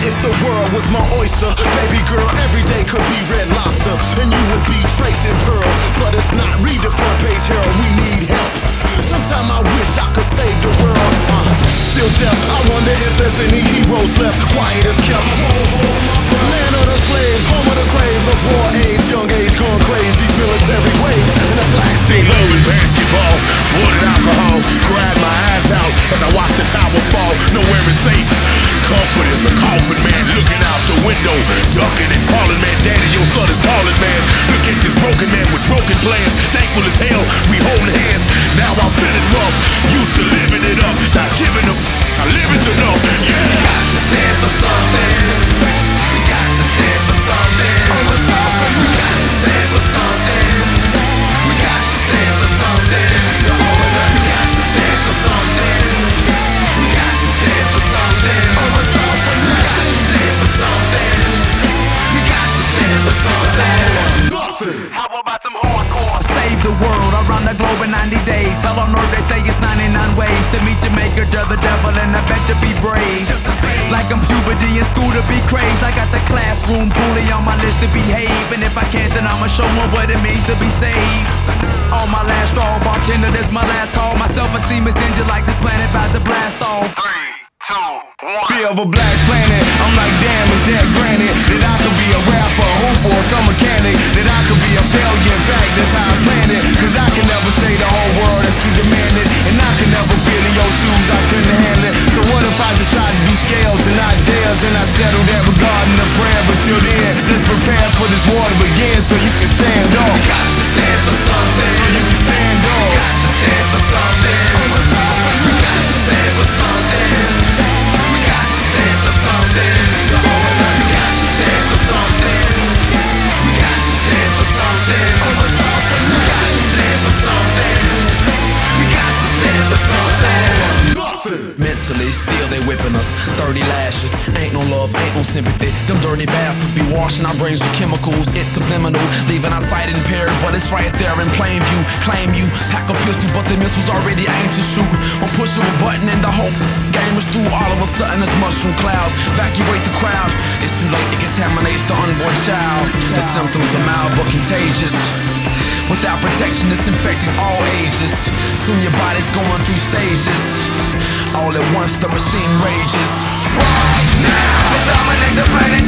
if the world was my oyster? Baby girl, every day could be Red Lobster, and you would be draped in pearls. But it's not. Read the front page, Harold, we need help. Sometimes I wish I could save the world. Still deaf, I wonder if there's any heroes left. Quiet as kept. Land of the slaves, home of the graves of war age, young age gone crazy. These military ways and the flag sing love and basketball, blood and alcohol. Cried my eyes out as I watched the tower fall. Nowhere is safe. Comfort is a coffin, man. Looking out the window, ducking and calling, man. Daddy, your son is calling, man. Look at this broken man with broken plans. Thankful as hell, we holding hands. Now I'm feeling rough. Used to living it up, not giving up. I live it enough. Yeah. You got to stand for something. You got to stand for something. Over something. We got to stand for something. We got to stand for something. We got to stand for something. We got to stand for something. Over something. We got to stand for something. We got to stand for something. nothing. How about some hardcore? Save the world around the globe in 90 days. Hell on earth, they say it's 99 ways to meet your maker, the devil, and I bet you be brave. Like I'm puberty in school to be crazed. I got the classroom bully on my list to behave. And if I can't, then I'ma show 'em what it means to be saved. On my last straw, bartender, this my last call. My self-esteem is injured like this planet about to blast off. 3, 2, 1. Fear of a black planet. I'm like, damn, is that granted? That I could be a rapper, hooper, or some mechanic. That I could be a failure. In fact, that's how I plan it. Cause I can never say the whole world is too demanding. And I can never feel in your shoes, I couldn't handle it. So what if I just try to do scales and not dales? And I settle that regarding the prayer. But till then, just prepare for this war to begin so you can stand off. You got to stand for something. So you can stand off. You got to stand for something. Over something. We got to stand for something. We got to stand for something. We got to stand for something. We got to stand for something. Over something. We got to stand for something. We got to stand for something. Mentally, still they whipping us. 30 lashes, ain't no love, ain't no sympathy. Them dirty bastards be washing our brains with chemicals. It's subliminal, leaving our sight impaired, but it's right there in plain view. Claim you, pack a pistol, but the missile's already aimed to shoot. Or push of a button and the whole game is through. All of a sudden it's mushroom clouds, evacuate the crowd. It's too late, it contaminates the unborn child. The symptoms are mild but contagious. Without protection, it's infecting all ages. Soon your body's going through stages. All at once, the machine rages. Right now, It's dominate the planet.